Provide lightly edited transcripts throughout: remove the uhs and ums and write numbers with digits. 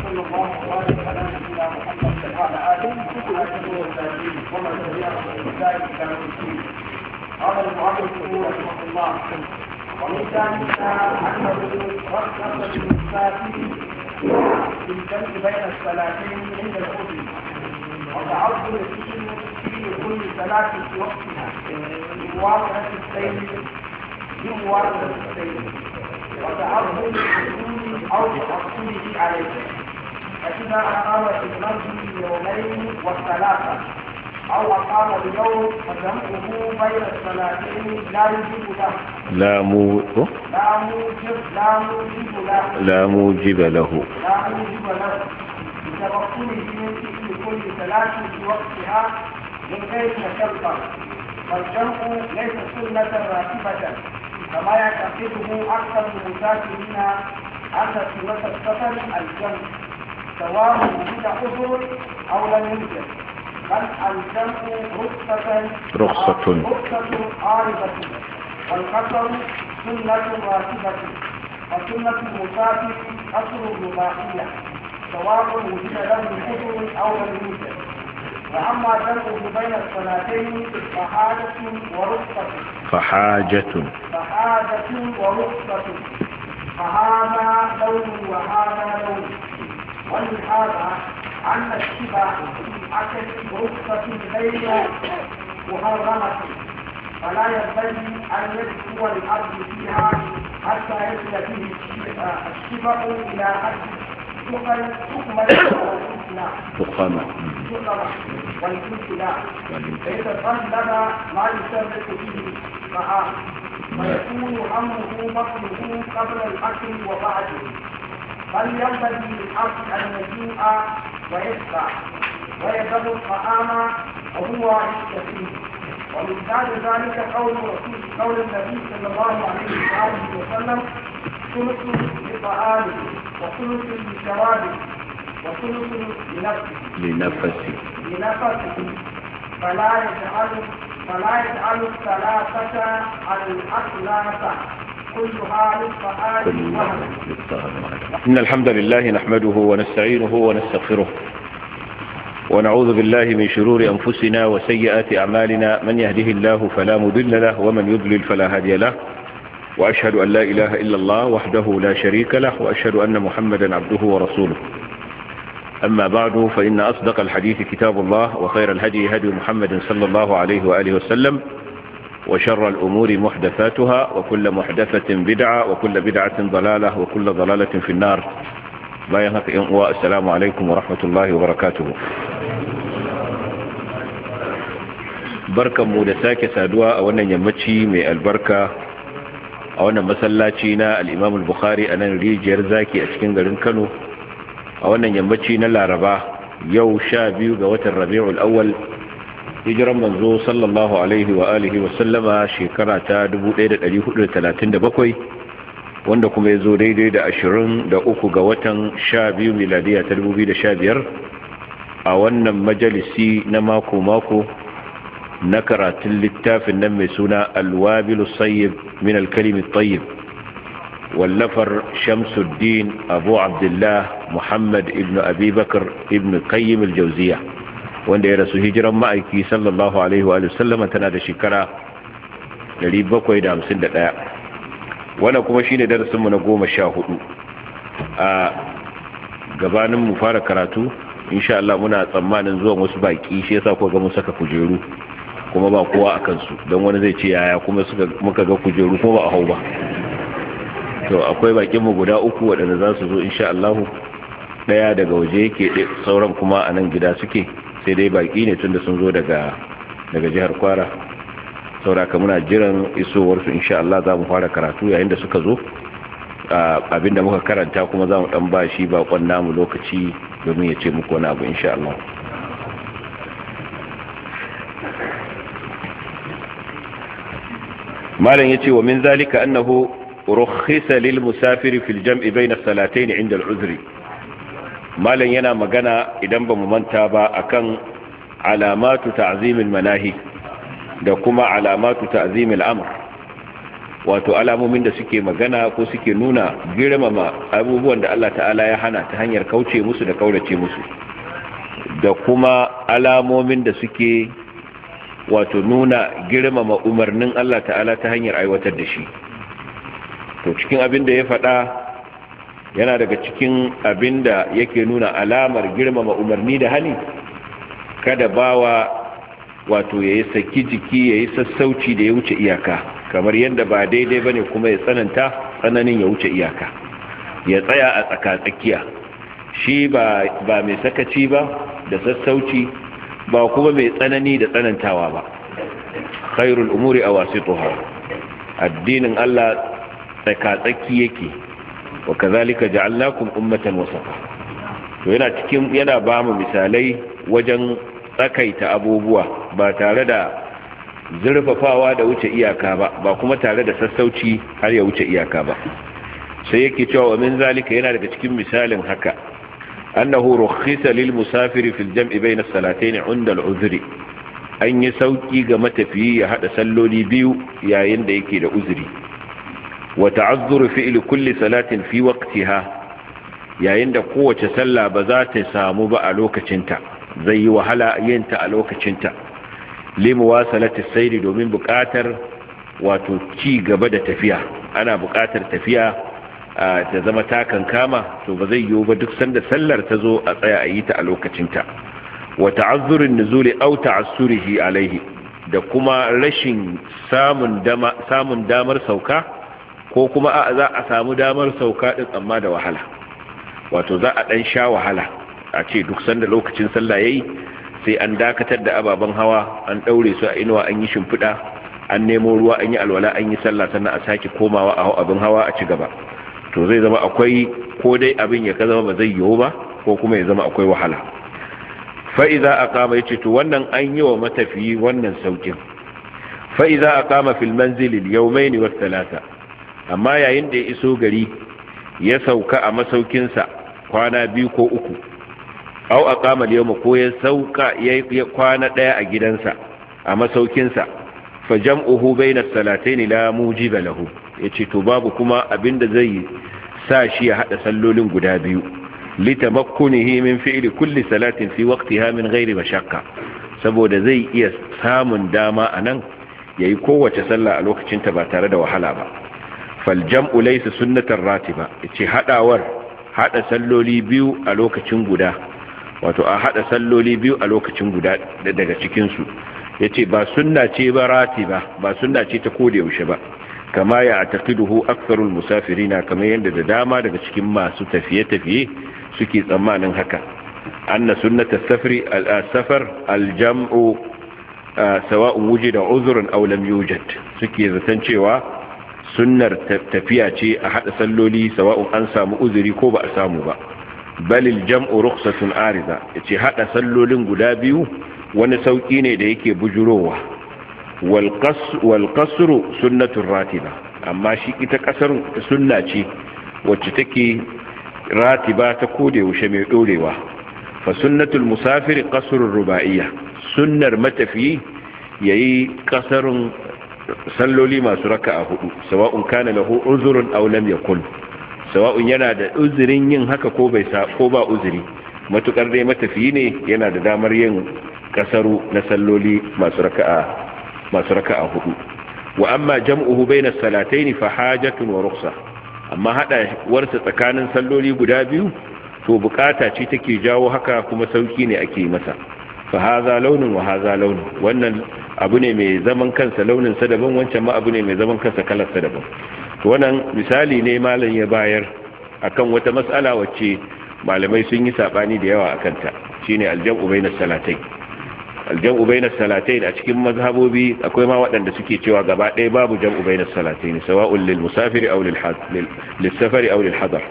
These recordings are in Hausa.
وصلى الله وبارك على نبينا محمد وعلى اله وصحبه وسلم ومن تبعهم بإحسان الى يوم الدين. قال المؤلف رحمه الله: ومن ذلك انه رخص للمسافر في الجمع بين الصلاتين عند العذر، وتعذر في كل صلاه في وقتها بمواصله السير وتعرض للحصول او تحصله عليه. فاذا اقام في المسجد يومين وثلاثه او اقام بيوم فجمعه بين الصلاتين لا يجب له لا موجب له لتوكله في كل صلاه في وقتها من غير مشقه. والجمع ليس سنه راتبه كما يعتقده أكثر المسافرين أن سنة السفر الجمع سواء وجد عذر أو لم يوجد، بل الجمع رخصة عارضة، والقصر سنة راتبة، وسنة المسافر قصر رباعية سواء وجد له عذر أو لم يوجد. وأما جمعه بين الصلاتين فحاجة ورخصة فهذا لون وهذا لون. ولهذا أن الشبع أكل رخصة غير محرمة، فلا ينبغي أن يدخل الأرض فيها حتى يصل فيه الشبع إلى حد تقمة والامتلاء، فيتطلب ما يشرك به الطعام، ويكون همه بطنه قبل الاكل وبعده. بل ينبغي للعبد ان يجوع ويشبع ويذهب الطعام وهو يستفيد. ومن ذلك قول النبي صلى الله عليه وسلم: ثلث لطعامه وثلث لشرابه وثلث لنفسه فلا يجعل الثلاثة الأثلاث كلها للطعام وحده. إن الحمد لله نحمده ونستعينه ونستغفره ونعوذ بالله من شرور أنفسنا وسيئات أعمالنا. من يهده الله فلا مضل له ومن يضلل فلا هادي له، وأشهد أن لا إله إلا الله وحده لا شريك له، وأشهد أن محمدا عبده ورسوله. أما بعد، فإن أصدق الحديث كتاب الله، وخير الهدي هدي محمد صلى الله عليه وآله وسلم، وشر الأمور محدثاتها، وكل محدثة بدعة، وكل بدعة ضلالة، وكل ضلالة في النار. السلام عليكم ورحمة الله وبركاته. barkanmu da sake saduwa a wannan yammaci mai albarka a wannan masallaci na al-Imam al-Bukhari a nan rijiyar zaki a cikin garin Kano, a wannan yammaci na Laraba, yau 12 ga watan Rabiul Awwal, hijiran manzo sallallahu alaihi wa alihi wa sallama shekara ta 1437, wanda kuma yazo daidai da 23 ga watan 12 miladiya ta 2015, a wannan majalisi na mako na karatun littafin nan mai suna Al-Wabilu Sayyib min al-Kalim at-Tayyib, wallafar Shamsuddin Abu Abdullah Muhammad ibn Abi Bakr ibn Qayyim al-Jawziyya, wanda ya rasu hijiran ma'aiki sallallahu alaihi wa sallam tana da shekara 751. wannan kuma shine darasin mu na 14 a gabanin mu fara karatu. Insha Allah muna tsammanin zuwan wasu baki, shi yasa ko ga mun saka kujeru kuma ba kowa akan su, don wani zai ce yaya kuma muka ga kujeru kuma ba a hau ba. To akwai bakin mu guda 3 waɗanda za su zo insha Allah, daya daga waje yake, sauran kuma a nan gida suke, sai dai baki ne tunda sun zo daga jihar Kwara. Sauraka muna jiran isowar su insha Allah, za mu fara karatu yayin da suka zo. Abinda muka karanta kuma za mu dan ba shi bakon namu lokaci domin ya ce muku wani abu insha Allah. malam yace wa min zalika annahu rukhisa lil musafiri fil jam'i bayna as-salatayn 'inda al-'udhri. malam yana magana, idan ba mu manta ba, akan alamatu ta'zim al-manahi da kuma alamatu ta'zim al-amr. wato alamomin da suke magana ko suke nuna girmama abubuwan da Allah ta'ala ya hana ta hanyar kauce musu da kaurace musu, da kuma alamomin da suke wato nuna girmama umarnin Allah ta'ala ta hanyar aiwatar da shi. To cikin abin da ya faɗa yana daga cikin abin da yake nuna alamar girmama umarni da hani, kada bawa wato ya yi saki jiki, ya yi sassauci da ya wuce iyaka, kamar yadda ba daidai ba ne kuma ya tsananta tsananin ya wuce iyaka, ya tsaya a tsakatsakiya, shi ba mai sakaci ba da sassauci, ba kuma mai tsanani da tsanantawa ba. Khairul umuri awasituha, addinin Allah tsakatsaki yake, wa kazalika ja'alnakum ummatan wasata. To yana ba mu misalai wajen tsakaita abubuwa ba tare da zurfafawa da wuce iyaka ba kuma tare da sassauci har ya wuce iyaka ba. Sai yake cewa min zalika, yana daga cikin misalin haka, annahu rukhisa lil musafiri fil jam'i bayna as-salatayn 'inda al-'udhri, an yi sauki ga matafiyi ya hada salloli biyu yayin da yake da uzuri. wa ta'azzuru fi'li kulli salatin fi waqtiha, yayin da kowace sallah ba za ta samu ba a lokacinta, zai yi wahala yin ta a lokacinta. limuwasalati sayri, domin buƙatar wato ci gaba da tafiya, ana buƙatar tafiya ta zama ta kankama, to ba zai yiwu ba duk sanda sallar ta zo a tsaya a yi ta a lokacinta. wa ta'azzurin nuzuli aw ta'assurihi alaihi, da kuma rashin samun damar sauka, ko kuma za a samu damar sauka din amma da wahala, wato za a dan sha wahala, a ce duk sanda lokacin sallah yayi sai an dakatar da ababen hawa, an daure su a inuwa, an yi shimfiɗa, an nemo ruwa, an yi alwala, an yi sallah, sannan a sake komawa a abin hawa a ci gaba. To zai zama akwai, ko dai abin ya zama ba zai yiwu ba, ko kuma ya zama akwai wahala. fa'iza a kama, ya ce to wannan an yi wa matafiyi wannan saukin. fa'iza a kama fil manzilin yaumaini wasu talata, amma yayin da ya iso gari ya sauka a masaukinsa kwana 2 ko 3, au a kama yau ko ya sauka ya kwana 1 a gidansa a masaukinsa, fa jam'uhu bayna salatayn la mujiba lahu, yace to babu kuma abinda zai sa shi ya hada sallolin guda biyu, litamakkunihi min fi'li kulli salatin fi waqtiha min ghairi mashaqqa, saboda zai iya samun dama anan yayi kowace sallah a lokacin ta ba tare da wahala ba. fal jam'u laysa sunnatan ratiba, yace hada salloli biyu a lokacin guda, wato a hada salloli biyu a lokacin guda daga cikin su, yace ba sunna ce ba ratiba, ba sunna ce ta koda yaushe ba, kama ya ataqiduhu aktharul musafirina, kamar yanda da dama daga cikin masu tafiye-tafiye suke tsammanin haka. anna sunnata safar al-jam'u sawa'un wujida uzrun aw lam yujad, suke zaton cewa sunnar tafiya ce a hada salloli sawa'un an samu uzuri ko ba a samu ba. balil jam'u rukhsatun ariza, yace hada sallolin guda biyu wani sauki ne da yake bujurowa. wal qasru sunnatun ratiba, amma shi ita kasar sunna ce wacce take ratiba, ta kode yaushe mai dorewa. fa sunnatul musafir qasrur ruba'iyya, sunnar matafiyi yayi kasarun salloli masu raka'a 4, sawa'un kana lahu uzrun aw lam yakun, sawa'un yana da uzurin yin haka ko ba uzuri, matukar dai matafiyi ne yana da damar yin kasaru na salloli masu raka'a 4. wa amma jam'uhu bayna salatayn fa hajatun wa rukhsa, amma hada warsa tsakanin salloli guda biyu to bukata ce take jawo haka, kuma sauki ne ake masa. fa hadha launun wa hadha launun, wannan abu ne mai zaman kansa, launin sa daban, wancan ma abu ne mai zaman kansa, kalar sa daban. to wannan misali ne malam ya bayar akan wata mas'ala wacce malamai sun yi sabani da yawa akan ta, shine aljam'u bainas salatayn. aljam'u bainas salatayn a cikin mazhabobi akwai ma waɗanda suke cewa gaba ɗaya babu jam'u bainas salatayn, sawa'un lil musafiri aw lil safari aw lil hadar,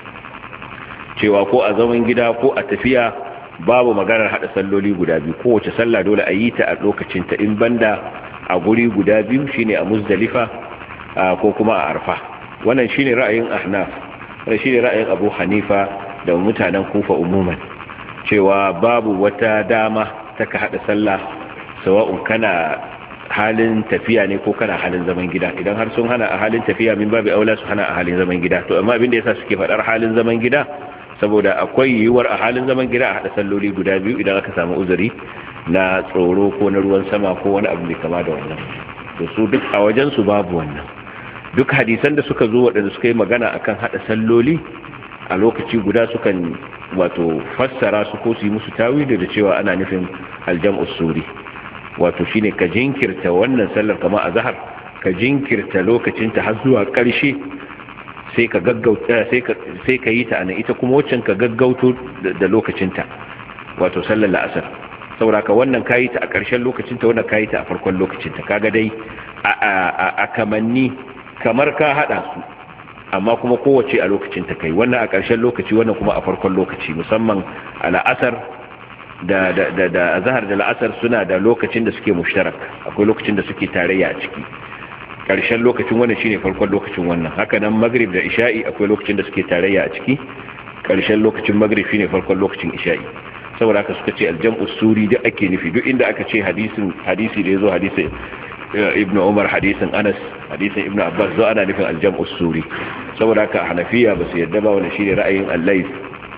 cewa ko a zaman gida ko a tafiya babu maganar hada salloli guda biyu, kowace sallah dole a yi ta a lokacin ta, in banda a guri guda biyu, shine a Muzdalifa ko kuma a Arfa. wannan shine ra'ayin Ahnaf, wannan shine ra'ayin Abu Hanifa da mutanen Kufa umuman, cewa babu wata dama ta ka hada sallah, sawa'un kana halin tafiya ne ko kana halin zaman gida. Idan har sun hana a halin tafiya min babu aula su hana a halin zaman gida. To amma abin da yasa suke faɗar halin zaman gida saboda akwai yiwuwar a halin zaman gida a haɗa salloli guda biyu idan aka samu uzuri na tsoro ko na ruwan sama ko wani abu mai kama da wannan. To su duk a wajen su babu wannan. Duk hadisan da suka zo waɗanda suka yi magana akan haɗa salloli a lokaci guda sukan wato fassara su ko su yi musu tawili da cewa ana nufin aljam'us suri, wato shine ka jinkirta wannan sallar kama azhar ka jinkirta lokacinta har zuwa ƙarshe sai ka gaggauta sai ka yi ta anan, ita kuma waccan ka gaggauto da lokacinta wato sallar la'asar. saboda ka wannan kayi ta a ƙarshen lokacinta, wannan kayi ta a farkon lokacinta. Kaga dai a kamanni kamar ka hada su amma kuma kowace a lokacin ta kai, wannan a ƙarshen lokaci wannan kuma a farkon lokaci. Musamman a la'asar da azhar da la'asar suna da lokacin da suke mushtarak, akwai lokacin da suke tarayya a ciki. Ƙarshen lokacin wannan shine farkon lokacin wannan. Haka nan maghrib da isha'i akwai lokacin da suke tarayya a ciki, ƙarshen lokacin maghrib shine farkon lokacin isha'i. Saboda haka suka ce aljam'us suri da ake nufi duk inda aka ce hadisi da yazo hadisi ibnu umar, hadisin anas, hadisin ibnu abbas, zo ana nufin aljam'us suri. saboda haka hanafiya ba su yadda ba wani shine ra'ayin al-layth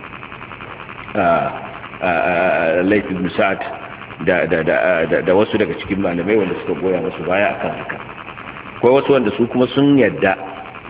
ibn sa'd da wasu daga cikin malamai wanda suka goya musu baya akan haka. akwai wasu wanda su kuma sun yadda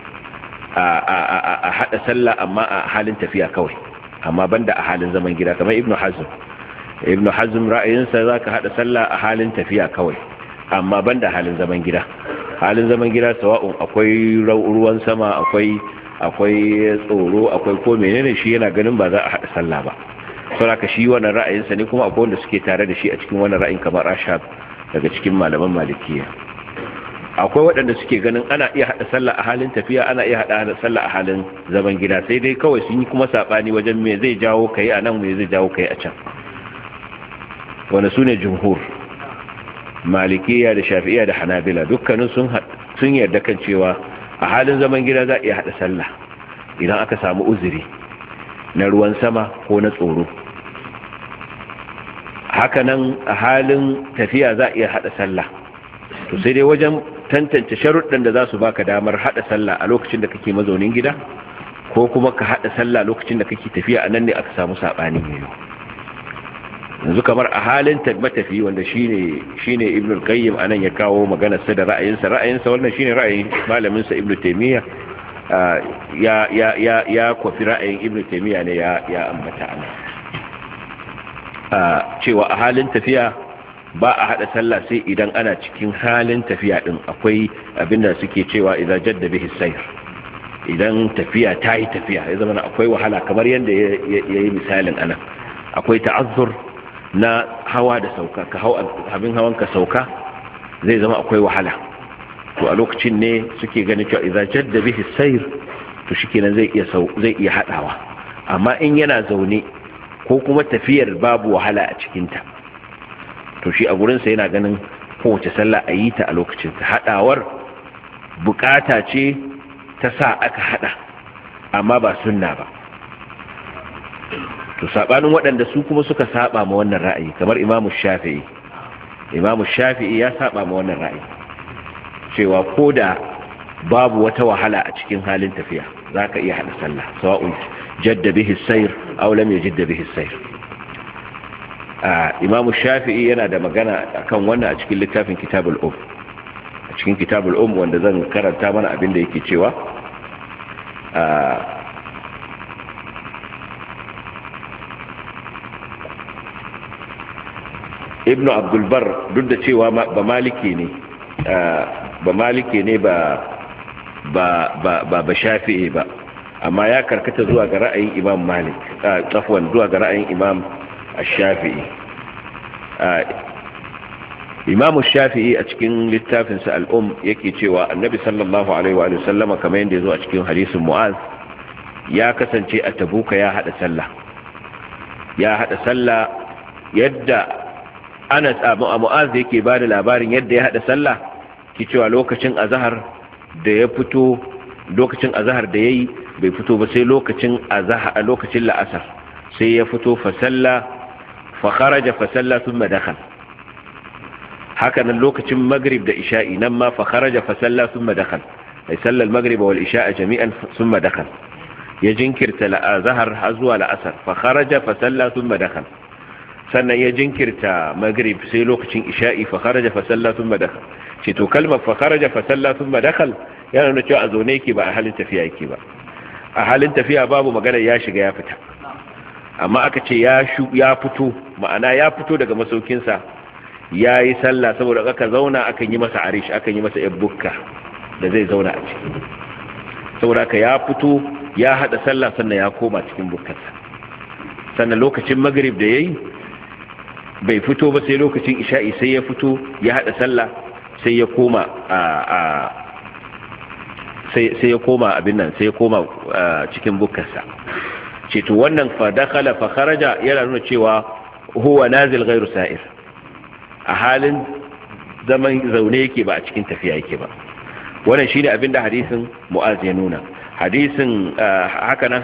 a hada sallah amma a halin tafiya kawai, amma banda a halin zaman gida, kamar ibnu hazm ra'ayinsa zaka hada sallah a halin tafiya kawai amma banda halin zaman gida. Halin zaman gida sawa'un akwai ruwan sama, akwai tsoro, akwai ko menene, shi yana ganin ba za a hada sallah ba. saboda shi wannan ra'ayinsa ne, kuma akwai wanda suke tare da shi a cikin wannan ra'ayin kamar Ashab daga cikin malaman Malikiya. Akwai waɗanda suke ganin ana iya hada sallah a halin tafiya, ana iya hada sallah a halin zaman gida, sai dai kawai sun yi kuma sabani wajen me zai jawo kai a nan, me zai jawo kai a can. Wanda sune jumhur Malikiya da Shafi'iyya da Hanabila, dukkanin sun yarda kan cewa a halin zaman gida za a iya hada sallah idan aka samu uzuri na ruwan sama ko na tsoro. Hakanan a halin tafiya za a iya hada sallah, to sai dai wajen tantance sharuɗan da za su baka damar hada sallah a lokacin da kake mazaunin gida ko kuma ka hada sallah lokacin da kake tafiya, anan ne aka samu sabani ne. yanzu kamar a halin matafi, wanda shine Ibn al-Qayyim anan ya kawo maganar sa da ra'ayinsa wannan shine ra'ayin malamin sa Ibn Taymiyyah. ya kwafi ra'ayin Ibn Taymiyyah ne ya ambata anan cewa a halin tafiya ba a hada sallah sai idan ana cikin halin tafiya din. Akwai abinda suke cewa idza jadda bihi sayr, idan tafiya ta yi tafiya ya zama akwai wahala, kamar yadda yayi misalin anan. Akwai ta'azzur na hawa da sauka, ka hau abin hawan ka sauka zai zama akwai wahala, to a lokacin ne suke ganin cewa idza jadda bihi sayr, to shikenan zai iya hadawa. Amma in yana zaune ko kuma tafiyar babu wahala a cikin ta, to shi a gurin sa yana ganin kowace sallah a yi ta a lokacin ta. Hadawar bukata ce ta sa aka hada, amma ba sunna ba. To sabanin waɗanda su kuma suka saba ma wannan ra'ayi, kamar Imam Shafi'i ya saba ma wannan ra'ayi, cewa koda babu wata wahala a cikin halin tafiya zaka iya hada sallah, sawa'un jadda bihi sayr aw lam yajid bihi sayr. Imam Shafi'i yana da magana akan wannan a cikin littafin Kitabul wanda zan karanta mana abin da yake cewa. Ibn Abdul Bar, duk da cewa ba maliki ne ba Shafi'i ba, amma ya karkata zuwa ga ra'ayin Imam Malik, zuwa ga ra'ayin Imam Shafi'i. Imam Shafi'i a cikin littafinsa al-Umm yake cewa Annabi sallallahu alaihi wa sallama, kamar yadda yazo a cikin hadisin Mu'az, ya kasance a Tabuka ya hada sallah yadda Anas Mu'az yake ba da labarin yadda ya hada sallah, ki cewa lokacin azhar da yayi bai fito ba sai lokacin la'asar, sai ya fito fa kharaja fa salla thumma dakhal. haka nan lokacin maghrib da isha'i nan ma fa kharaja fa salla thumma dakhal ay salla al-maghrib wal isha'a jami'an thumma dakhal ya jinkirta al-azhar har zuwa al-asr fa kharaja fa salla thumma dakhal sannan ya jinkirta maghrib sai lokacin isha'i fa kharaja fa salla thumma dakhal ce to kalmar fa kharaja fa salla thumma dakhal yana nuna cewa a zaune yake ba a halin tafiya yake ba. A halin tafiya babu magana ya shiga ya fita, amma aka ce ya fito, ma'ana ya fito daga masaukinsa ya yi sallah, saboda aka zauna akan yi masa arish, akan yi masa yabbukka da zai zauna a ciki, saboda aka ya fito ya hada sallah sannan ya koma cikin bukkarsa. Sannan lokacin magrib da yayi bai fito ba sai lokacin isha'i, sai ya fito ya hada sallah sai ya koma sai ya koma abin nan, sai ya koma cikin bukkarsa. ce to wannan fa dakhala fa kharaja yana nuna cewa huwa nazil ghairu sa'ir, a halin zaman zaune yake ba a cikin tafiya yake ba. Wannan shine abin da hadisin Mu'az ya nuna. Hadisin haka nan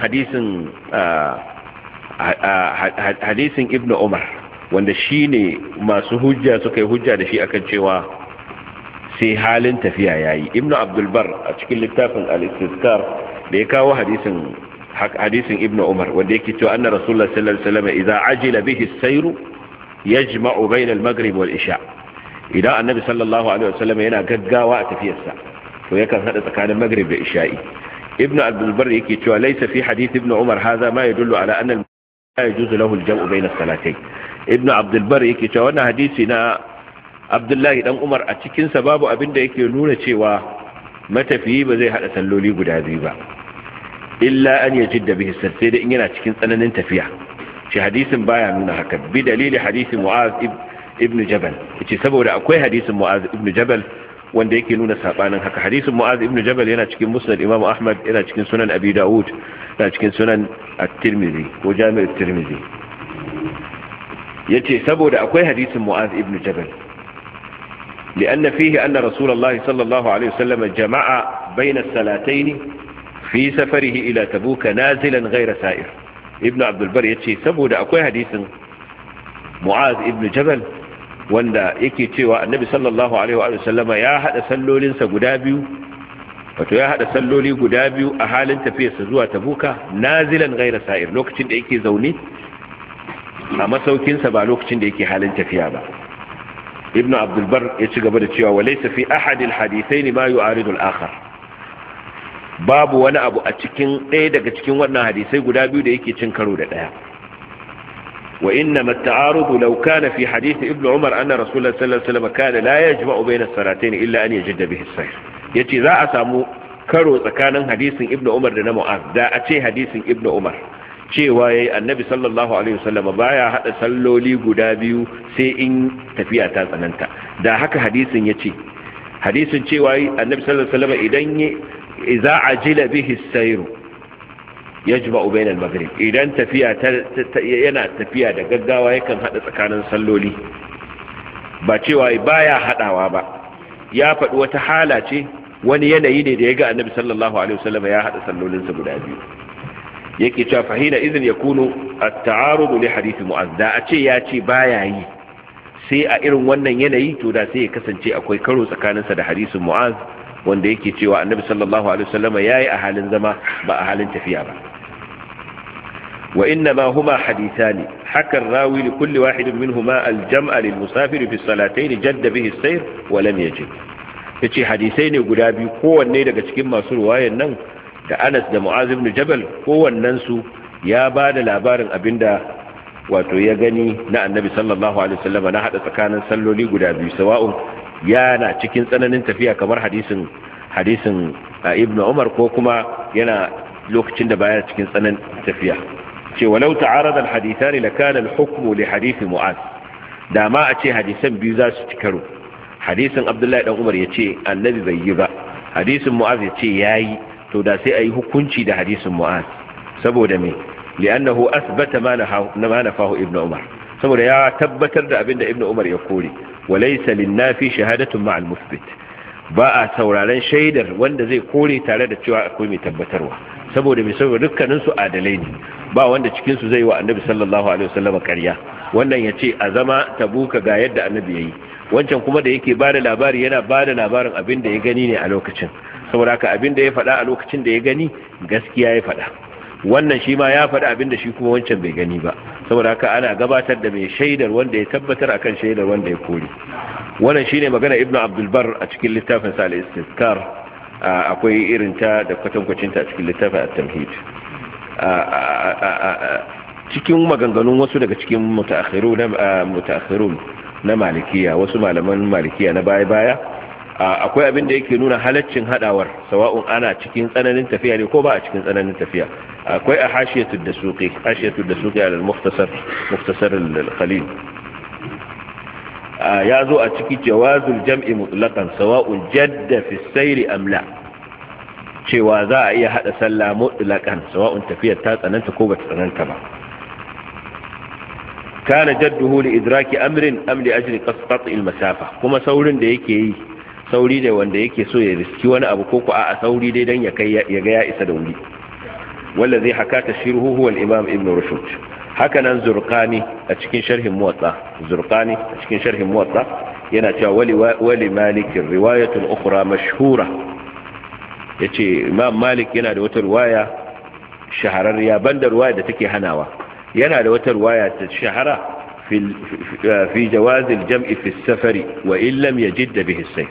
hadisin Ibn Umar, wanda shine masu hujja suka yi hujja da shi akan cewa sai halin tafiya yayi. Ibn Abdul Bar a cikin littafin Al-Istizkar da ya kawo hadisin Ibn Umar, wanda yake cewa anna Rasulullah sallallahu alaihi wasallam idza ajila bihi as-sayr yajma'u bayna al-maghrib wal isha. Idan annabi sallallahu alaihi wasallam yana gaggawa a tafiyarsa to yakan hada tsakanin maghrib da isha'i. Ibn Abdul Bar yake cewa laysa fi hadith Ibn Umar hadha ma yadullu ala anna la yajuzu lahu al-jam'u bayna as-salatayn. Ibn Abdul Bar yake cewa wannan hadisi na Abdullahi dan Umar a cikin sa babu abin da yake nuna cewa matafiyi ba zai hada salloli guda biyu ba, illa an yajidda bihi sai da in yana cikin tsananin tafiya. Shi hadisin baya nuna haka, bi dalili hadisi Mu'az ibn Jabal, yace saboda akwai hadisin Mu'az ibn Jabal wanda yake nuna sabanin haka. Hadisin Mu'az ibn Jabal yana cikin Musnad Imam Ahmad, yana cikin Sunan Abi Dawud, yana cikin Sunan At-Tirmidhi ko Jami' At-Tirmidhi. Yace saboda akwai hadisin Mu'az ibn Jabal, لأن فيه أن رسول الله صلى الله عليه وسلم جمع بين الصلاتين في سفره إلى تبوك نازلا غير سائر. ابن عبد البر يتشي سبو أكوي حديث معاذ ابن جبل wanda yake cewa annabi sallallahu alaihi wa sallama ya hada sallolinsa guda biyu, wato ya hada salloli guda biyu a halin tafiyarsa zuwa tabuka nazilan ghayra sa'ir, lokacin da yake zaune a masaukinsa ba lokacin da yake halin tafiya ba. ibn abdul bar ya ci gaba da cewa walaysa fi ahad al hadithain ma yu'aridu al akhar, babu wani abu a cikin ɗaya daga cikin wannan hadisai guda biyu da yake cin karo da ɗaya. wa inna ma ta'arudu law kana fi hadith ibn umar anna rasulullah sallallahu alaihi wasallam kana la yajma'u bayna as-salatayn illa an yajidda bihi as-sayr. Yace za a samu karo tsakanin hadisin ibn umar da na mu'az, da a ce hadisin ibn umar cewa yayi annabi sallallahu alaihi wasallam baya hada salloli guda biyu sai in tafiya ta tsananta, da haka hadisin yace. Hadisin cewa yayi annabi sallallahu alaihi wasallam idan idza ajila bihi as-sayr yajma'u bayna al-maghrib, idan tafiya yana tafiya da gaggawa yakan hada tsakanin salloli, ba cewa baya hadawa ba. Ya faɗi wata hala ce, wani yanayi ne da ya ga annabi sallallahu alaihi wasallam ya hada sallolinsa guda biyu. Yake cewa fahina idhin yakunu at-ta'arud li hadith Mu'az, da a ce ya ce baya yi sai a irin wannan yanayi, to da sai ya kasance akwai karo tsakaninsa da hadisin Mu'az wanda yake cewa annabi sallallahu alaihi wasallam yayi a halin zama ba a halin tafiya ba. wa inna ma huma hadithani haka rawi li kulli wahid minhuma al-jam'a lil musafir fi salatayn jadda bihi as-sayr wa lam yajid. Yace hadisai ne guda biyu, kowanne daga cikin masu ruwayan nan da Anas da Mu'az ibn Jabal, kowannen su ya bada labarin abinda wato ya gani na annabi sallallahu alaihi wasallam na hada tsakanin salloli guda biyu, sawa'un yana cikin tsananin tafiya kamar hadisin ibn Umar, ko kuma yana lokacin da baya cikin tsananin tafiya. Ce walau ta'arada al-hadithani lakana al-hukmu li hadith Mu'az, da ma a ce hadisan biyu za su ci karo. Hadisin Abdullahi dan Umar yace annabi bai yi ba, hadisin Mu'az yace yayi, to da sai ayi hukunci da hadisin Mu'az. Saboda me? li'annahu asbata ma nafahu ibn Umar, saboda ya tabbatar da abinda ibn Umar ya kore. walaysa lin-nafi shahadatun ma'a al-musbit, ba a sauraron shaidar wanda zai kore tare da cewa akwai mai tabbatarwa. Saboda dukkanin su adalai ne, ba wanda cikin su zai wa annabi sallallahu alaihi wasallam ƙarya. Wannan yace a zama tabuka ga yadda annabi yayi, wancan kuma da yake bada labari yana bada labarin abin da ya gani ne a lokacin, saboda haka abin da ya faɗa a lokacin da ya gani gaskiya ya faɗa. Wannan shi ma ya faɗa abin da shi kuma wancan bai gani ba, saboda haka ana gabatar da mai shaidar wanda ya tabbatar akan shaidar wanda ya kore. Wannan shine magana Ibn Abdul Barr a cikin littafin sa al-Istizkar, akwai irin ta da kwatankwacin ta a cikin littafin at-Tamhid. Cikin maganganun wasu daga cikin mutaakhirun na malikiya, wasu malaman malikiya na baya-baya, akwai abin da yake nuna halaccin hadawar, sawa'un ana cikin tsananin tafiya ne ko ba a cikin tsananin tafiya. Akwai a hashiyatud dasuqi ala al-mukhtasar al-Khalil, ya zo a ciki jawazul jam'i mutlaqan sawa'un jadda fi sayri am la, cewa za a iya hada sallah mutlaqan sawa'un tafiyar ta tsananta ko ba ta tsananta ba. kana jadduhu li idraki amrin am li ajli qasqat al-masafa, kuma saurin da yake yi sauri da wanda yake so ya riski wani abu ko a sauri dai dan ya ga ya isa da wuri. wallazi hakata shirhu huwa al-imam ibn rushd. haka nan zurqani a cikin sharhin muwatta yana cewa wali malik riwayatun ukhra mashhura, yace imam malik yana da wata riwaya shahararriya banda riwaya da take hanawa, yana da wata riwaya ta shahara fi jawaz al-jam'i fi as-safari wa in lam yajid bihi as-sayf,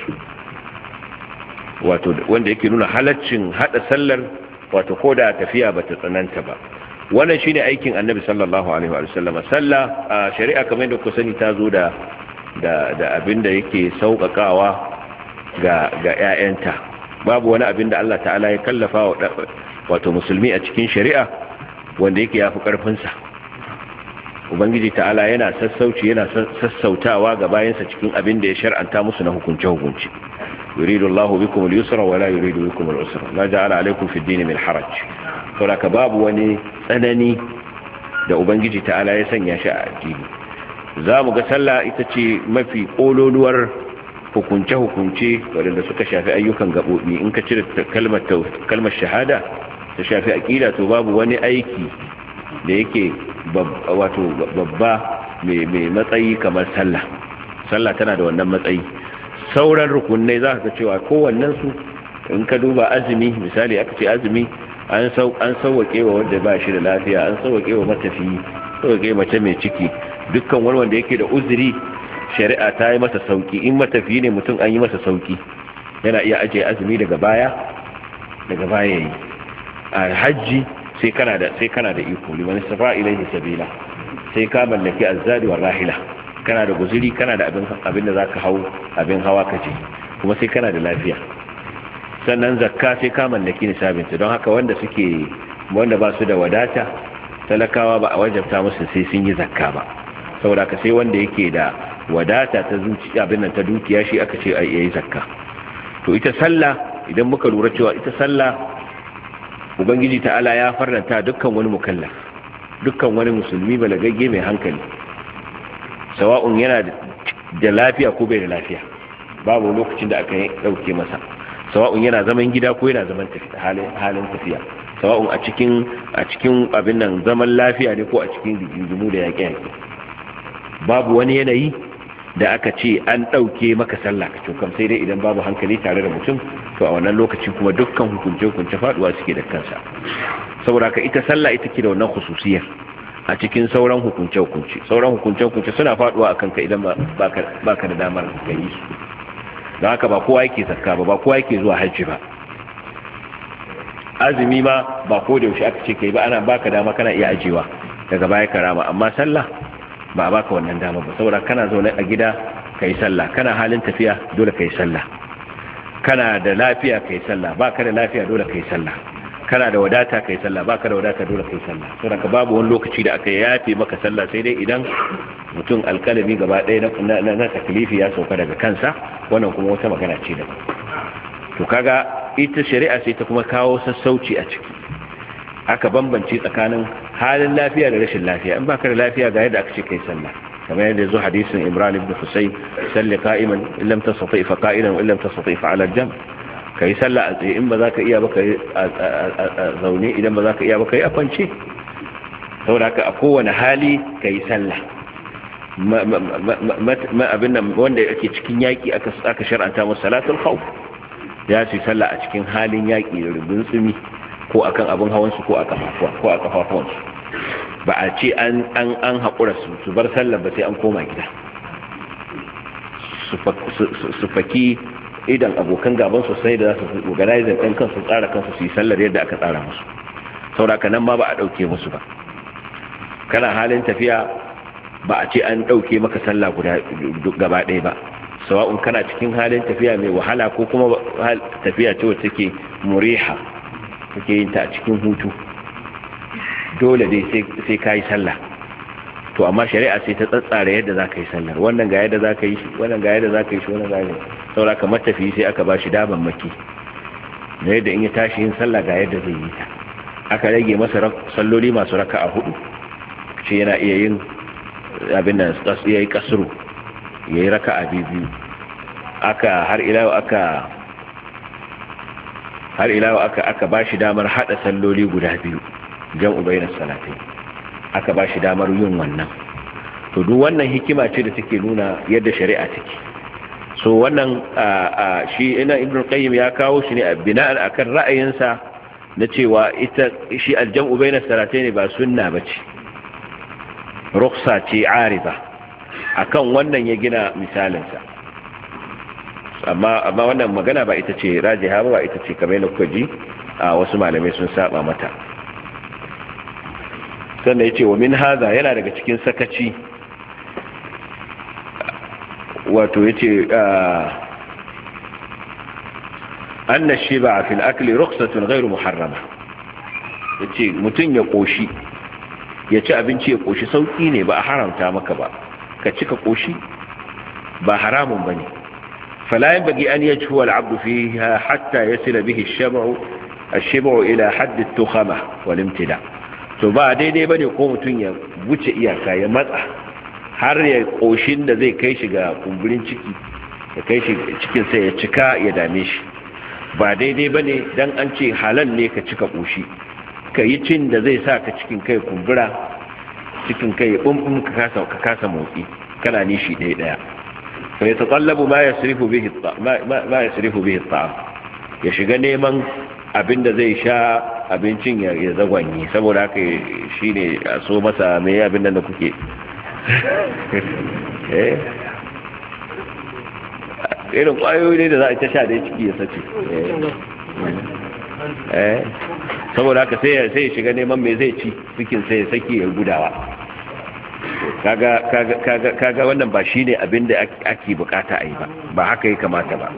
wato wanda yake nuna halaccin hada sallar wato koda tafiya bata tsananta ba. wannan shine aikin annabi sallallahu alaihi wa sallam. sallah a shari'a kamar da ku sani ta zo da abinda yake sauƙaƙawa ga ƴaƴanta. babu wani abinda Allah ta'ala ya kallafa wa wato musulmi a cikin shari'a wanda yake yafi karfin sa. ubangiji ta'ala yana sassautawa ga bayansa cikin abinda ya shar'anta musu na hukunce yuridu Allahu bikum al-yusra wa la yuridu bikum al-usra la ja'ala alaykum fi ad-din min haraj. saboda babu wani tsanani da ubangiji ta'ala ya sanya shi a addini. za mu ga sallah ita ce mafi kololuwar hukunce wadanda suka shafi ayyukan gabobi. in ka cire kalmar shahada ta shafi aqida, to babu wani aiki da yake wato babba mai matsayi kamar sallah. tana da wannan matsayi. sauran rukunai za ka cewa kowannen su, in ka duba azumi misali, aka ce azumi an sauwake wa wanda ba shi da lafiya, an sauwake wa matafiyi, sauwake mace mai ciki, dukkan wani wanda yake da uzuri shari'a ta yi masa sauki. in matafiyi ne mutum an yi masa sauki, yana iya ajiye azumi daga baya yayi. a hajji sai kana da iko, liman safa ilaihi sabila, sai ka mallaki azzadi war rahila, kana da guzuri, kana da abin da zaka hau abin hawa kaje, kuma sai kana da lafiya. sannan zakka sai ka mallaki nisabinta. don haka wanda ba su da wadata, talakawa ba a wajabta musu sai sun yi zakka ba, saboda ka sai wanda yake da wadata ta zuciya abin nan ta dukiya shi aka ce ai yayi zakka. to ita sallah, idan muka lura cewa ita sallah ubangiji ta'ala ya farnata dukkan wani mukallaf, dukkan wani musulmi balagagge mai hankali, sawa'un yana da lafiya ko bai da lafiya, babu lokacin da aka dauke masa, sawa'un yana zaman gida ko yana zaman halin tafiya, sawa'un a cikin abin nan zaman lafiya ne ko a cikin rigingimu da yaƙe-yaƙe. babu wani yanayi da aka ce an ɗauke maka sallah ka cokam, sai dai idan babu hankali tare da mutum, to a wannan lokacin kuma dukkan hukunce faduwa suke da kansa. saboda haka ita sallah ita ke da wannan khususiyar a cikin sauran hukunce suna faduwa akan ka idan baka da damar ka yi su. don haka ba kowa yake zakka ba kowa yake zuwa hajji ba. azumi ma ba ko da yaushe aka ce kai ba, ana baka dama kana iya ajewa daga baya karama, amma sallah ba a baka wannan dama ba. saboda kana zaune a gida kai sallah, kana halin tafiya dole kai sallah, kana da lafiya kai sallah, baka da lafiya dole kai sallah, kana da wadata kai sallah, baka da wadata dole kai sallah. saboda babu wani lokaci da aka yafe maka sallah, sai dai idan mutum alkalami gaba ɗaya na taklifi ya sauka daga kansa, wannan kuma wata magana ce da. to kaga ita shari'a sai ta kuma kawo sassauci a ciki, aka bambance tsakanin halin lafiya da rashin lafiya. in baka da lafiya ga yadda aka ce kai sallah, kamar yadda zo hadisin Imran ibn Husayn, salli qa'iman in lam tastati fa qa'idan wa in lam tastati fa 'ala al-jamb. kai sallah a tsaye, in ba za ka iya ba kai a zaune, idan ba za ka iya ba kai a kwance. saboda haka a kowane hali kai sallah. abin nan wanda yake cikin yaki aka shar'anta masa salatul khawf ya ce sallah a cikin halin yaki da rubun tsumi ko akan abin hawan su ko a kafafuwan su ba a ce an haƙura su bar sallah ba sai an koma gida su faki idan abokan gaban su sai da za su organize ɗin kansu tsara kansu su yi sallar yadda aka tsara musu sauraka nan ma ba a ɗauke musu ba kana halin tafiya ba a ce an ɗauke maka sallah guda gaba ɗaya ba sawa'un kana cikin halin tafiya mai wahala ko kuma tafiya ce wacce take muriha kake yin ta a cikin hutu dole dai sai ka yi sallah to amma shari'a sai ta tsatsara yadda za ka yi sallar wannan ga yadda za ka yi shi wannan ga yadda za ka yi shi wannan ga yadda saura kamar tafi sai aka ba shi daban maki da yadda in ya tashi yin sallah ga yadda zai yi ta aka rage masa salloli masu raka a hudu ce yana iya yin abin da ya yi kasuru ya yi raka a biyu har ilawa aka ba shi damar hada salloli guda biyu jam'u bainas salatai aka ba shi damar yin wannan to duk wannan hikima ce da take nuna yadda shari'a take so wannan shi ibn qayyim ya kawo shi ne a bina'an akan ra'ayinsa na cewa ita shi aljam'u bainas salatai ne ba sunna bace rukhsa ce ariba akan wannan ya gina misalinsa amma wannan magana ba ita ce rajiha ba ita ce kamar na kuka ji a wasu malamai sun saba mata sannan yace wa min hadha yana daga cikin sakaci wato yace anna shiba fil akli rukhsatun ghayr muharrama yace mutun ya koshi ya ci abinci ya koshi sauki ne ba a haramta maka ba ka cika koshi ba haramun bane fala yanbaghi an yajhu al-'abd fiha hatta yasila bihi ash-shib'u ila hadd at-tukhama wal imtida to ba daidai bane ko mutun ya wuce iyaka ya matsa har ya koshin da zai kai shi ga kumburin ciki ya kai shi cikin sai ya cika ya dame shi ba daidai bane dan an ce halal ne ka cika koshi ka yi cin da zai sa ka cikin kai kumbura cikin kai bumbum ka kasa motsi kana nishi daya fa yatatallabu ma yasrifu bihi at-ta'am ya shiga neman abinda zai sha abincin ya zagwanye saboda haka shine a so masa mai abin da kuke irin kwayoyi ne da za a ta sha da ciki ya sace saboda haka sai ya shiga neman mai zai ci cikin sai ya saki ya gudawa kaga wannan ba shi ne abin da ake bukata a yi ba haka ya kamata ba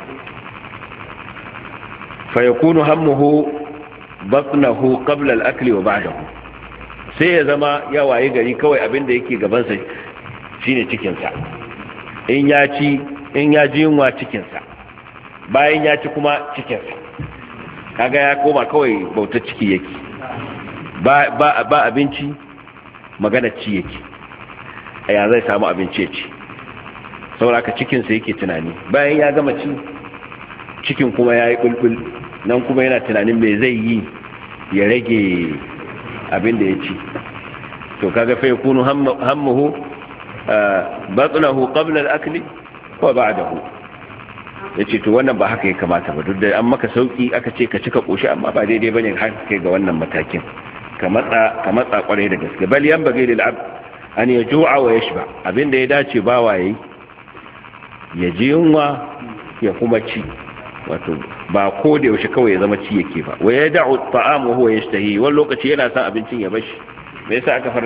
fa yakunu hammuhu batnahu qabla al-akli wa ba'dahu sai ya zama ya waye gari kawai abin da yake gaban sa shine cikin sa in ya ji yunwa cikin sa bayan ya ci kuma cikin sa kaga ya koma kawai bautar ciki yake ba abinci magana ci yake ya zai samu abinci ya ci sauraka cikinsa yake tunani bayan ya gama ci cikin kuma ya yi bulbul nan kuma yana tunanin me zai yi ya rage abin da ya ci to kaga fa yakunu hammuhu batnahu qabla al-akli wa ba'dahu yace to wannan ba haka ya kamata ba duk da an maka sauki aka ce ka cika koshi amma ba daidai bane har kai ga wannan matakin ka matsa kwarai da gaske bal yan bagi lil abd an yajua wa yashba abinda ya dace ba waye ya ji yunwa ya kuma ci wato ba ko da yaushe kawai ya zama ci yake ba wa yad'u at-ta'am wa huwa yashtahi wani lokaci yana son abincin ya bashi me yasa aka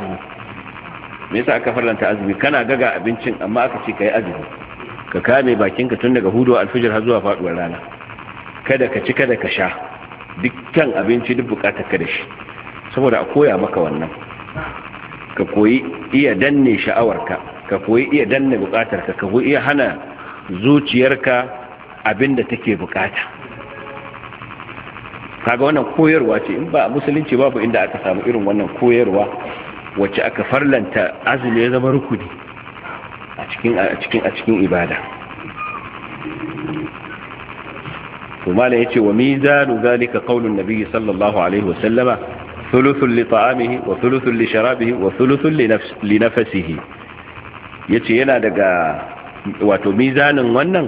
farlanta azumi kana gaga abincin amma aka ce kai azumi ka kame bakinka tun daga hudu alfijir har zuwa faduwar rana kada ka ci kada ka sha dukkan abinci duk bukatar ka da shi saboda a koya maka wannan ka koyi iya danne sha'awarka ka koyi iya danne bukatarka ka koyi iya hana zuciyarka abinda take bukata kaga wannan koyarwa ce in ba a musulunci babu inda aka samu irin wannan koyarwa wacce aka farlanta azumi ya zama rukuni a cikin ibada to malam yace wa mizanu zalika qaulun nabiy sallallahu alaihi wa sallama thuluthun li ta'amihi wa thuluthun li sharabihi wa thuluthun li nafsihi yace yana daga wato mizanin wannan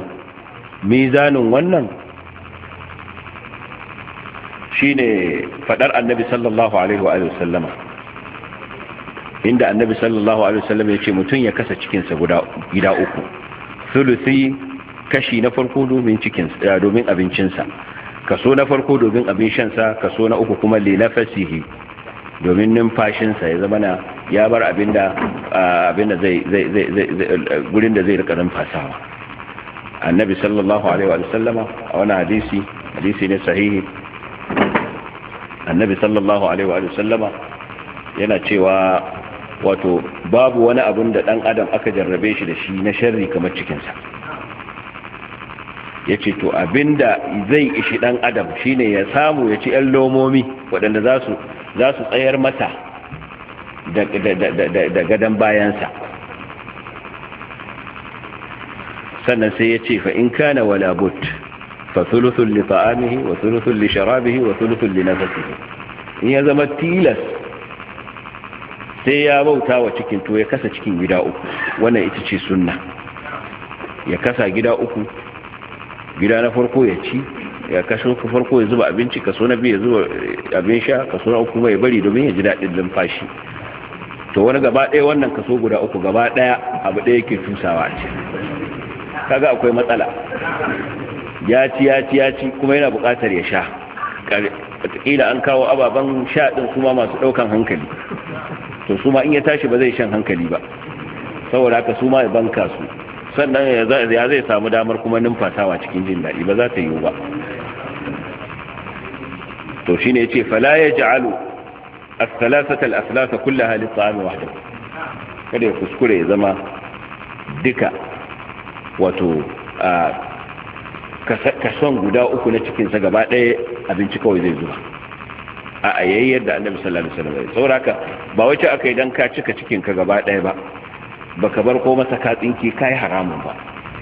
shine fadar annabi sallallahu alaihi wa sallama, inda annabi sallallahu alaihi wa sallama yace mutun ya kasa cikin sa gida uku, thuluthi kashi na farko domin abincinsa, kaso na farko domin abin shansa, kaso na uku kuma li nafsihi domin numfashinsa, ya zama ya bar abinda zai gurin da zai rika numfasawa. Annabi sallallahu alaihi wa sallama a wani hadisi ne sahihi, annabi sallallahu alaihi wa sallama yana cewa wato babu wani abun da dan adam aka jarrabe shi da shi na sharri kamar cikinsa. ya ce to abinda zai ishi dan adam shine ya samu ya ci yan lomomi waɗanda za su tsayar mata da gadon bayansa. sannan sai ya ce fa in kana wala but fa thuluthun li ta'amihi wa thuluthun li sharabihi wa thuluthun li nafsihi. in ya zama tilas sai ya bauta wa cikin to ya kasa cikin gida uku, wannan ita ce sunna. ya kasa gida uku, gida na farko ya ci, ya kaso farko ya zuba abinci, kaso na biyu ya zuba abin sha, kaso na uku ya bari domin ya ji daɗin lumfashi. to wani gaba ɗaya wannan kaso guda uku gaba ɗaya abu ɗaya yake tusawa ce, kaga akwai matsala. ya ci kuma yana buƙatar ya sha, wataƙila an kawo ababen sha ɗin kuma masu ɗaukan hankali, to su ma in ya tashi ba zai shan hankali ba, saboda haka su ma ya banka su, sannan ya zai samu damar kuma numfasawa cikin jin daɗi, ba za ta yiwu ba. to shine yace fala yaj'alu as-salasata al-aslasa kullaha lit-ta'ami wahdahu, kada ya kuskure ya zama duka wato kason guda uku na cikin sa gaba ɗaya abinci kawai zai zuba. a yayin yadda annabi sallallahu alaihi wasallam ya sauraka ba wace aka yi dan ka cika cikin ka gaba ɗaya ba, baka bar ko masa ka tsinki kai haramun ba,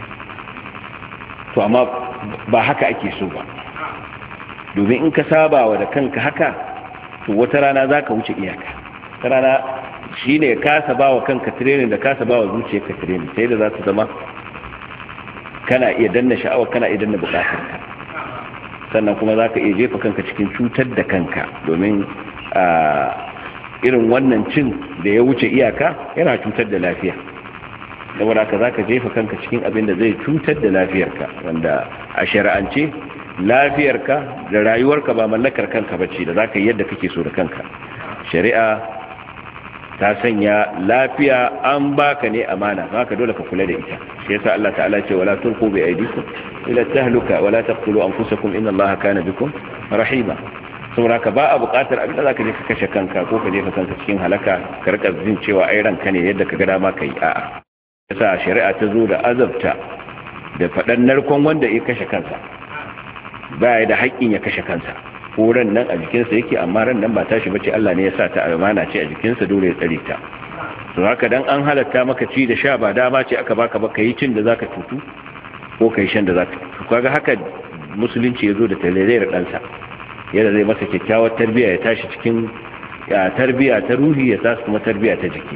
to amma ba haka ake so ba, domin in ka saba wa da kanka haka to wata rana zaka wuce iyaka. ta rana shine ka saba wa kanka training da ka saba wa zuciyarka training, sai da za ta zama kana iya danna sha'awa, kana iya danna bukatarka, sannan kuma zaka iya jefa kanka cikin cutar da kanka, domin irin wannan cin da ya wuce iyaka yana cutar da lafiya. saboda haka zaka jefa kanka cikin abin da zai cutar da lafiyarka, wanda a shari'ance lafiyarka da rayuwarka ba mallakar kanka bace da zaka yi yadda kake so da kanka. shari'a ta sanya lafiya an baka ne amana, haka dole ka kula da ita. shi yasa Allah ta'ala ce wala tulqu bi aydikum ila tahluka wala taqtulu anfusakum inna Allaha kana bikum rahima. saboda ka ba a buƙatar abin da zaka je ka kashe kanka ko ka jefa kanka cikin halaka ka rika jin cewa ai ranka ne yadda ka ga dama kai. a'a, yasa shari'a ta zo da azabta da faɗan narkon wanda ya kashe kansa, ba ya da haƙƙin ya kashe kansa, ko ran nan a jikinsa yake, amma ran nan ba tashi bace, Allah ne ya sa ta amana ce a jikinsa, dole ya tsare ta. to haka dan an halatta maka ci da sha ba dama ce aka baka ba, kai cin da zaka tutu ko kai shan da zaka tutu. kaga haka musulunci ya zo da talayyar ɗansa, yadda zai masa kyakkyawar tarbiyya, ya tashi cikin tarbiyya ta ruhi, ya tashi kuma tarbiyya ta jiki.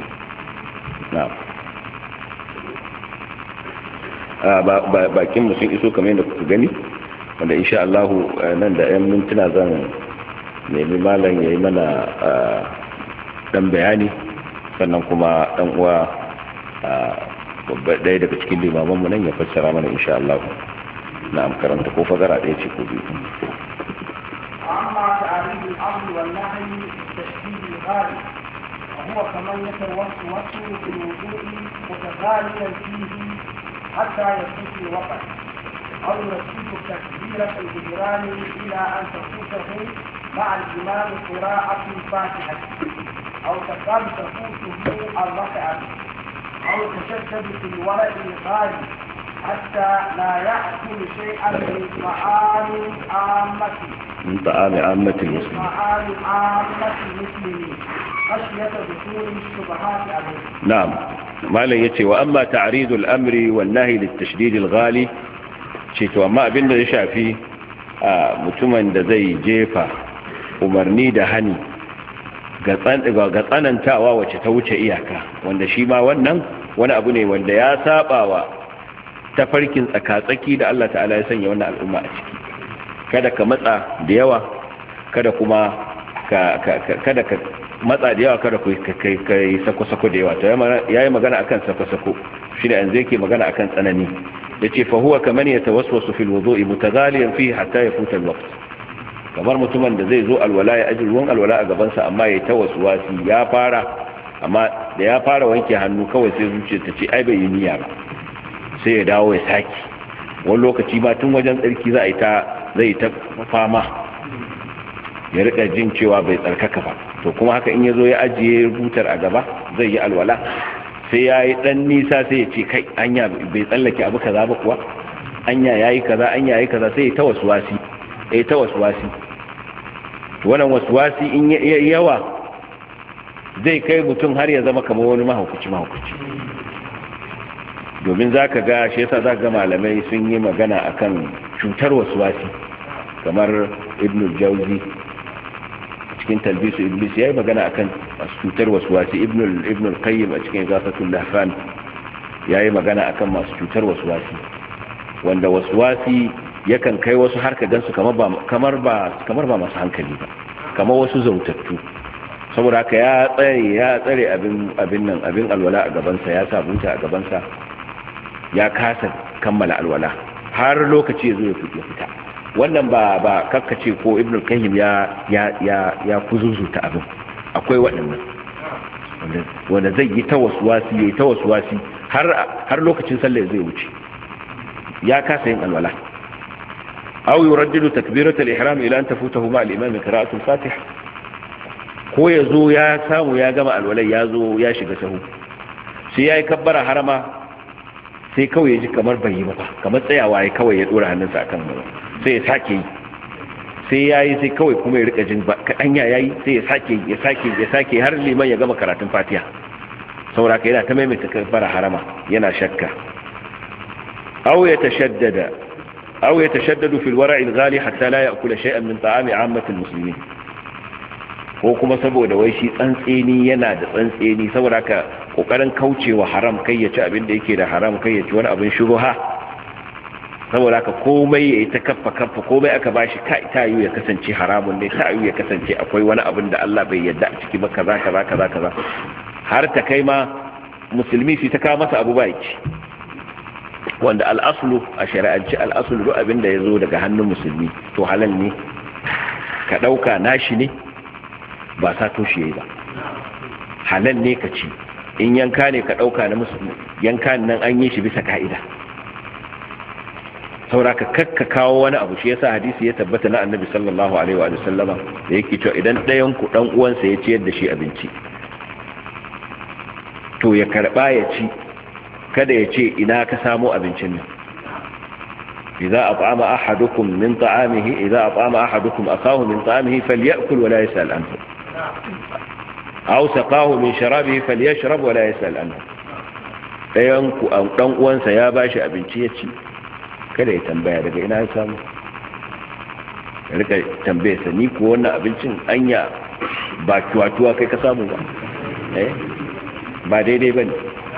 bakin mu sun iso kamar yadda kuka gani, wanda insha Allah nan da 'yan mintuna zan nemi malam ya yi mana dan bayani, sannan kuma dan uwa ɗaya daga cikin limamanmu nan ya fassara mana insha Allah. na karanta ko fagara ɗaya ce ko biyu. أما تعريض الأمر والنهي تشديد الغالي، وهو كمن يتوسوس في الوضوء متغاليا فيه حتى يفوت الوقت، أو يسيط تكبيرة الجدران إلى أن تفوته مع الإمام قراءة الفاتحة، أو تكاد تفوته الركعة، أو تشدد في الورع الغالي حتى لا يأكل شيئا من طعام عامته من طعام عامة المسلمين خشية دخول الشبهات عليه. نعم. ما لا يتي وأما تعريض الأمر والنهي للتشديد الغالي شيء وما أبن ذي شافي mutumin da zai jefa umarni da hani ga tsanantawa wacce ta wuce iyaka, wanda shi ma wannan wani abu ne wanda ya sabawa tafarkin tsakatsaki da Allah ta'ala ya sanya wannan al'umma a ciki. Kada ka matsa da yawa, kada kuma kada ka matsa da yawa, kada kai sako-sako da yawa. To yayi magana akan sako-sako, shi da yanzu yake magana akan tsanani. yace fa huwa kaman yatawaswasu fil wudu'i mutaghaliyan fihi hatta yafuta al-waqt, kamar mutumin da zai zo alwala ya aji ruwan alwala a gaban sa amma ya tawaswasi ya fara, amma da ya fara wanke hannu kawai sai zuciya ta ce ai bai yi niyya ba, sai ya dawo ya saki. wani lokaci ba tun wajen tsarki zai ta fama ya rika jin cewa bai tsarkaka ba. to kuma haka in yazo ya ajiye butar a gaba zai yi alwala, sai ya yi dan nisa sai ya ce kai anya bai tsallake abu kaza ba kuwa, anya yayi kaza, anya yayi kaza, sai ya ta waswasi. to wannan waswasi in yawa zai kai mutum har ya zama kamar wani mahaukaci. domin zaka ga shi yasa zaka ga malamai sun yi magana akan cutar waswasi, kamar Ibn al-Jawzi cikin talbisu iblis yayi magana akan cutar waswasi. Ibn al-Qayyim a cikin Ghafatul Lahfan yayi magana akan masu cutar waswasi, wanda waswasi yakan kai wasu har ka gansu kamar ba masu hankali ba, kamar wasu zautattu. saboda haka ya tsare abin alwala a gabansa, ya sa buta a gabansa, ya kasa kammala alwala har lokaci ya zo ya fita. wannan ba kakkace ko Ibn al-Qayyim ya kuzuzuta abin, akwai waɗannan wanda zai yi tawassuwasi har lokacin sallah zai wuce, ya kasa yin alwala. aw yuraddidu takbirat al-ihram ila an tafutahu ma al-imam qira'atu al-fatiha, ko yazo ya samu ya gama alwala, yazo ya shiga sahu sai yayi kabbara harama, sai kawai ya ji kamar bai yi ba, kamar tsayawa ya kawai ya dora hannunsa akan mu, sai ya sake yi, sai ya yi, sai kawai kuma ya rika jin kaɗan ya yi, sai ya sake har liman ya gama karatun fatiha. sauraka yana ta maimaita kabbara harama yana shakka. aw yatashaddadu fil wara'i al-ghali hatta la ya'kula shay'an min ta'ami 'ammati al-muslimin, ko kuma saboda wai shi tsantseni yana da tsantseni, saboda ka kokarin kaucewa haram, kai ya ci abin da yake da haram, kai ya ci wani abin shubha, saboda ka komai ya yi ta kaffa komai aka bashi kai ta yi ya kasance haramun ne, ta yi ya kasance akwai wani abin da Allah bai yarda a ciki ba, kaza har ta kai ma musulmi su ta kawo masa abu ba yake, wanda al'aslu a shari'ance al'aslu duk abin da ya zo daga hannun musulmi to halal ne ka dauka, nashi ne ba sa to shi yayi ba, halal ne ka ci. in yanka ne ka dauka na musulmi, yanka nan an yi shi bisa ka'ida, sauraka kakka kawo wani abu. shi yasa hadisi ya tabbata na annabi sallallahu alaihi wa sallama da yake cewa idan ɗayan ku dan uwansa ya ciyar da shi abinci, to ya karba ya ci, kada ya ce ina ka samu abincin nan. idza at'ama ahadukum min ta'amihi, idza at'ama ahadukum akahu min ta'amihi falyakul wa la yas'al anhu, aw saqahu min sharabihi falyashrab wa la yas'al anhu. ɗayan ku dan uwansa ya bashi abinci ya ci, kada ya tambaya daga ina ya samu, ya rika tambaye sa, ni ko wannan abincin anya ba kiwatuwa kai ka samu ba, ba daidai bane.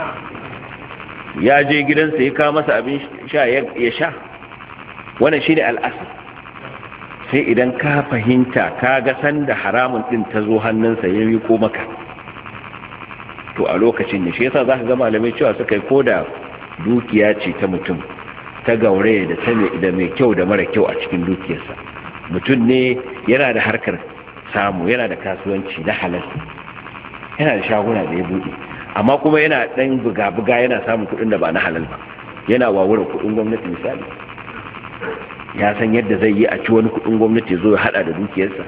ya je gidansa ya kawo masa abin sha ya sha, wannan shine al'asr. sai idan ka fahimta ka ga sanda haramun din ta zo hannunsa ya yi ko maka, to a lokacin ne. shi yasa zaka ga malamai cewa suka yi koda dukiya ce ta mutum, ta gaure da mai kyau da mara kyau a cikin dukiyarsa, mutum ne yana da harkar samu, yana da kasuwanci na halal, yana da shaguna da ya buɗe, amma kuma yana ɗan buga-buga, yana samun kuɗin da ba na halal ba, yana wawurin kuɗin gwamnati misali, ya san yadda zai yi a ci wani kuɗin gwamnati zo ya haɗa da dukiyarsa.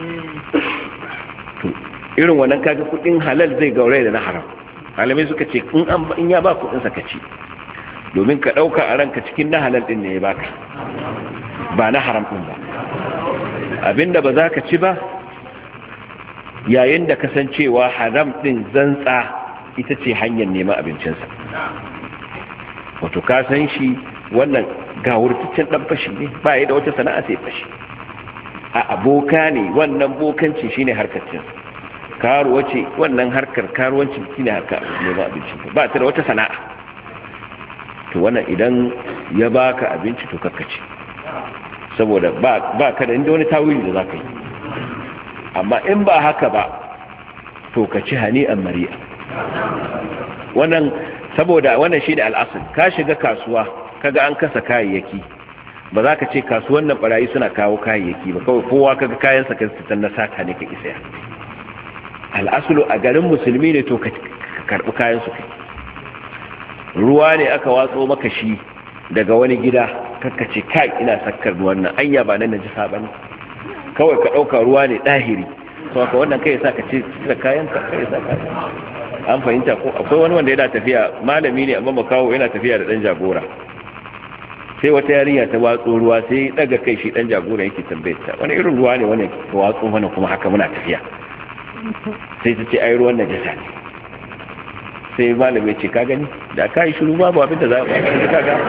to irin wannan kaga kuɗin halal zai gaure da na haram. malamai suka ce in ya ba kuɗinsa ka ci, domin ka ɗauka a ranka cikin na halal ɗin ne ya baka, ba na haram ɗin ba. abinda ba za ka ci ba yayin da kasancewa haram ɗin zantsa ita ce hanyar neman abincinsa, wato ka san shi wannan ga wurtaccen ɗan fashi ne, ba ya da wata sana'a sai fashi, a aboka ne, wannan bokanci shine harkacin. karuwa ce, wannan harkar karuwanci shine harka neman abinci, ba ta da wata sana'a, to wannan idan ya baka abinci to kakkace, saboda ba ka da inda wani tawili da za ka yi. Amma in ba haka ba to ka ci hani'an mari'a. Wannan saboda wannan shi da al'asul, ka shiga kasuwa kaga an kasa kayayyaki, ba za ka ce kasuwan nan barayi suna kawo kayayyaki ba, kawai kowa kaga kayan sa kan na sata ne ka isa. Al'asulu a garin musulmi ne to ka karbi kayan su kai. Ruwa ne aka watso maka shi daga wani gida, kakka ce kai ina sakkar ruwan nan anya ba nan najisa bane, kawai ka dauka ruwa ne dahiri, to haka wannan kai yasa ka ce da kayan ka kai yasa ka. An fahimta ko? Akwai wani wanda yana tafiya, malami ne amma makawo, yana tafiya da dan jagora, sai wata yarinya ta watso ruwa, sai daga kai shi dan jagora yake tambayar ta wani irin ruwa ne wani ka watso mana kuma haka muna tafiya, sai ta ce ai ruwan najasa ne. sai malami ya ce ka gani da kai shiru babu abin da za a ba ka ga,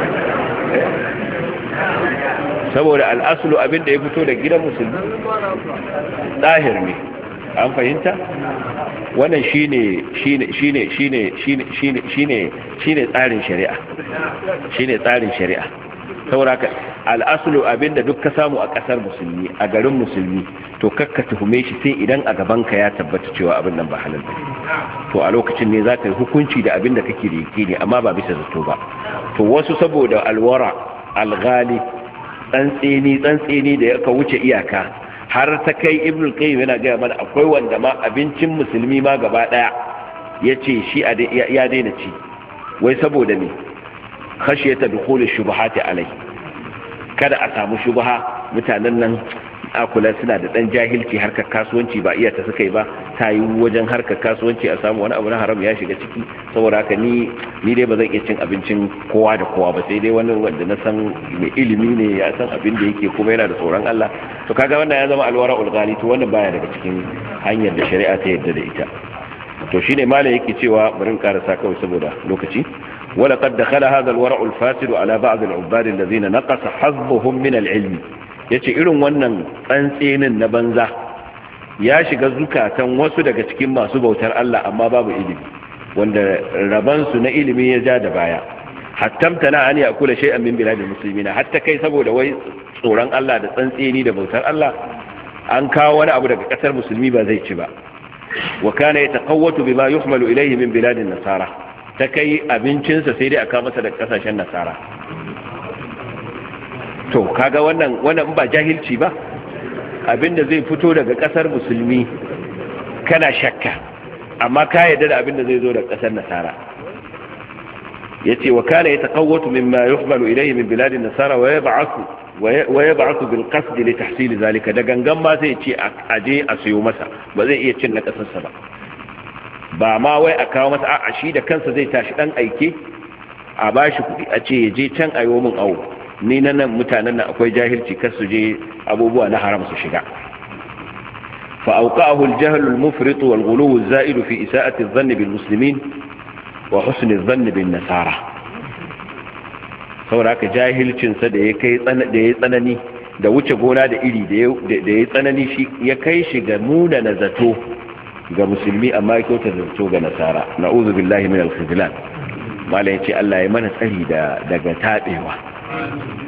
saboda al'aslu abin da ya fito da gidan musulmi zahir ne. An fahimta? Wannan shine tsarin shari'a, shine tsarin shari'a. Saboda al'aslu abinda duk ka samu a kasar musulmi, a garin musulmi, to kakka tuhume shi sai idan a gaban ka ya tabbata cewa abin nan ba halal bane, to a lokacin ne zaka yi hukunci da abinda kake da yake, amma ba bisa zato ba. To wasu saboda alwara, alghali, tsantseni da ya wuce iyaka, har ta kai ibnul qayyim yana ga mana akwai wanda ma abincin musulmi ma gaba daya yace shi ya daina ci, wai saboda me? khashiyata dukhul shubuhati alai, kada a samu shubha. Mutanen nan akula suna da dan jahilci, harkar kasuwanci ba iya ta suka yi ba, ta yi wajen harkar kasuwanci a samu wani abu na haram ya shiga ciki, saboda haka ni dai ba zan iya cin abincin kowa da kowa ba, sai dai wani wanda na san mai ilimi ne, ya san abin da yake kuma yana da tsoron Allah. To kaga wannan ya zama alwara ulghali, to wannan baya daga cikin hanyar da shari'a ta yarda da ita. To shine malai yake cewa bari in karasa kawai saboda lokaci. ولقد دخل هذا الورع الفاسد على بعض العباد الذين نقص حظهم من العلم. yace irin wannan tsantsenin na banza ya shiga zukatan wasu daga cikin masu bautar Allah amma babu ilimi, wanda rabansu na ilimi ya ja da baya. hattamtana an yakula shay'an min biladil muslimina, hatta kai saboda wai tsoron Allah da tsantseni da bautar Allah an kawo wani abu daga kasar musulmi ba zai ci ba. wa kana yataqawwatu bima yuhmalu ilayhi min biladin nasara, ta kai abincinsa sai dai aka masa da kasashen nasara. To kaga wannan ba jahilci ba, abinda zai fito daga kasar musulmi kana shakka, amma ka yarda da abinda zai zo daga kasar nasara. yace wa kana yataqawwatu mimma yuhmalu ilayhi min biladin nasara wa yab'athu bil qasd li tahsil zalika, da gangan ma sai ce aje a sayo masa, ba zai iya cin na kasarsa ba ma wai a kawo masa, a shi da kansa zai tashi dan aike a bashi kuɗi a ce ya je can ayo min awo, ni nan mutanen nan akwai jahilci, kar su je abubuwa na haram su shiga. fa awqa'ahu al-jahl al-mufrit wal ghuluw az-za'id fi isa'ati adh-dhann bil muslimin wa husn adh-dhann bin nasara. saboda haka jahilcin sa da ya tsanani da wuce gona da iri da ya tsanani, shi ya kai shi ga muna na zato ga musulmi, amma ya kyauta zato ga nasara. na'udhu billahi min al-khizlan. malai ce Allah ya mana tsari daga tabewa.